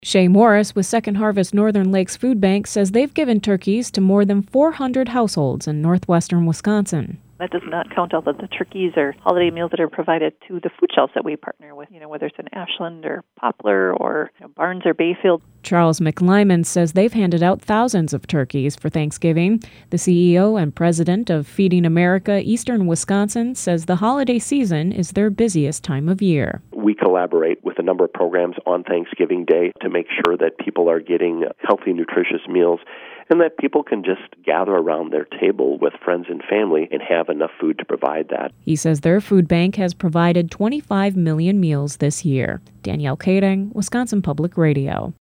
Shay Morris with Second Harvest Northern Lakes Food Bank says they've given turkeys to more than 400 households in northwestern Wisconsin. That does not count all the turkeys or holiday meals that are provided to the food shelves that we partner with, whether it's in Ashland or Poplar or Barnes or Bayfield. Charles McLyman says they've handed out thousands of turkeys for Thanksgiving. The CEO and president of Feeding America Eastern Wisconsin says the holiday season is their busiest time of year. We collaborate with a number of programs on Thanksgiving Day to make sure that people are getting healthy, nutritious meals and that people can just gather around their table with friends and family and have enough food to provide that. He says their food bank has provided 25 million meals this year. Danielle Kading, Wisconsin Public Radio.